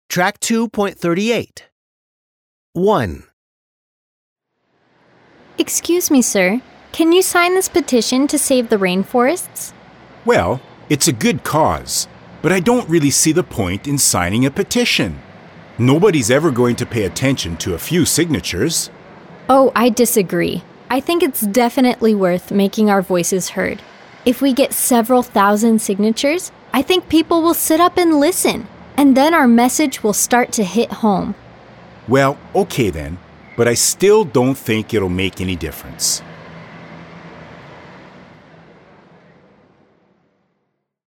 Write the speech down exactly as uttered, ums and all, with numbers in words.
Track two point three eight. one. Excuse me, sir. Can you sign this petition to save the rainforests? Well, it's a good cause, but I don't really see the point in signing a petition. Nobody's ever going to pay attention to a few signatures. Oh, I disagree. I think it's definitely worth making our voices heard. If we get several thousand signatures, I think people will sit up and listen, and then our message will start to hit home. Well, okay then, but I still don't think it'll make any difference.